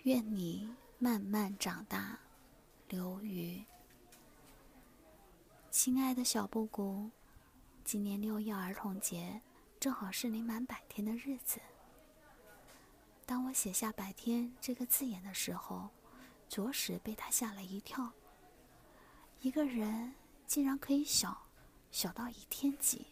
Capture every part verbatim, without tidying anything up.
愿你慢慢长大。刘瑜。亲爱的小布谷，今年六一儿童节正好是你满百天的日子。当我写下百天这个字眼的时候，着实被他吓了一跳。一个人竟然可以小小到一天级。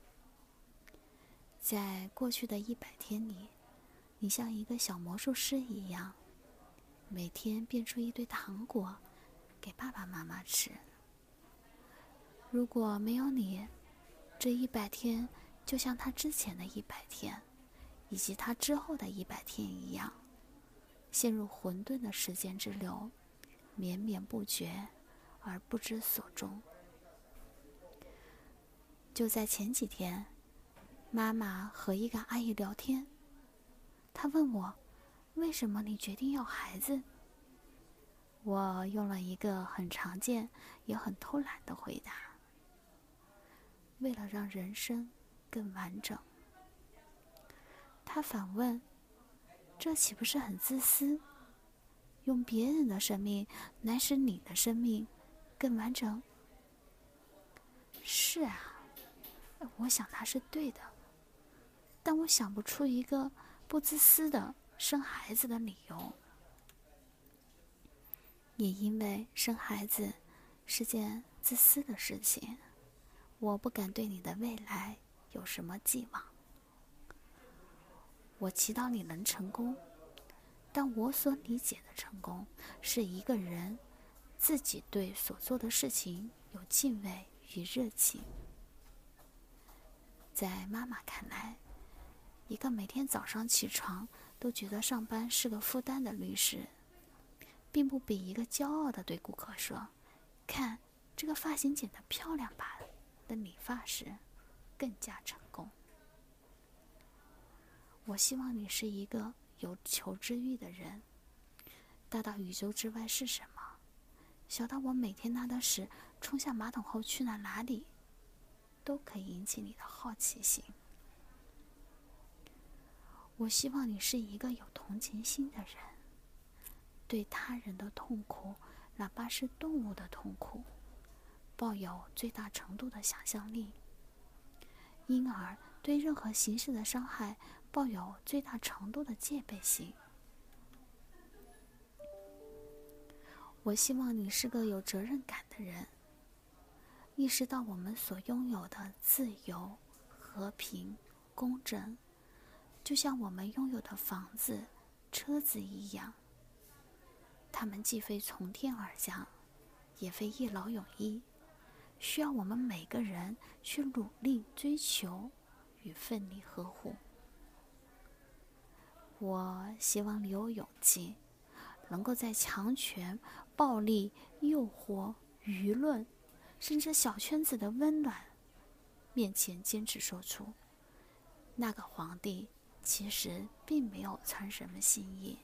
在过去的一百天里，你像一个小魔术师一样，每天变出一堆糖果给爸爸妈妈吃。如果没有你，这一百天就像他之前的一百天，以及他之后的一百天一样，陷入混沌的时间之流，绵绵不绝而不知所终。就在前几天，妈妈和一个阿姨聊天，她问我，为什么你决定要孩子？我用了一个很常见也很偷懒的回答，为了让人生更完整。她反问，这岂不是很自私？用别人的生命来使你的生命更完整？是啊，我想她是对的，但我想不出一个不自私的生孩子的理由。也因为生孩子是件自私的事情，我不敢对你的未来有什么寄望。我祈祷你能成功，但我所理解的成功是一个人自己对所做的事情有敬畏与热情。在妈妈看来，一个每天早上起床都觉得上班是个负担的律师，并不比一个骄傲地对顾客说，看这个发型剪得漂亮吧的理发师更加成功。我希望你是一个有求知欲的人，大到宇宙之外是什么，小到我每天拉的屎冲下马桶后去了哪里，都可以引起你的好奇心。我希望你是一个有同情心的人，对他人的痛苦，哪怕是动物的痛苦，抱有最大程度的想象力，因而对任何形式的伤害抱有最大程度的戒备心。我希望你是个有责任感的人，意识到我们所拥有的自由、和平、公正，就像我们拥有的房子、车子一样，它们既非从天而降，也非一劳永逸，需要我们每个人去努力追求与奋力呵护。我希望你有勇气，能够在强权、暴力、诱惑、舆论，甚至小圈子的温暖面前坚持说出，那个皇帝其实并没有穿什么新衣。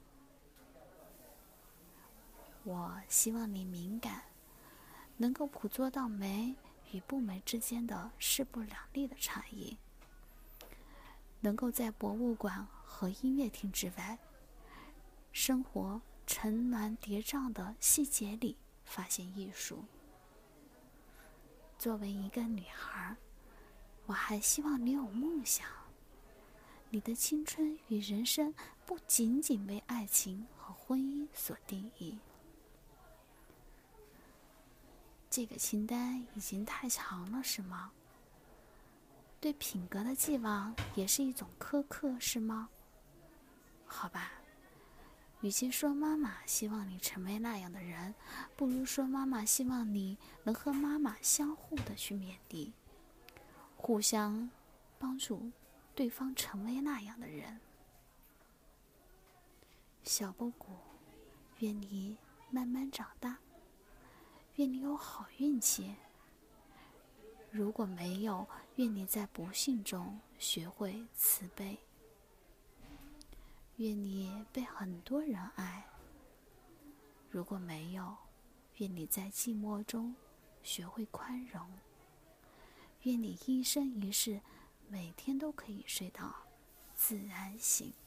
我希望你敏感，能够捕捉到美与不美之间的势不两立的差异，能够在博物馆和音乐厅之外，生活层峦叠嶂的细节里发现艺术。作为一个女孩，我还希望你有梦想，你的青春与人生不仅仅为爱情和婚姻所定义。这个清单已经太长了，是吗？对品格的寄望也是一种苛刻，是吗？好吧，与其说妈妈希望你成为那样的人，不如说妈妈希望你能和妈妈相互的去勉励，互相帮助对方成为那样的人。小布谷，愿你慢慢长大，愿你有好运气。如果没有，愿你在不幸中学会慈悲。愿你被很多人爱。如果没有，愿你在寂寞中学会宽容。愿你一生一世每天都可以睡到自然醒。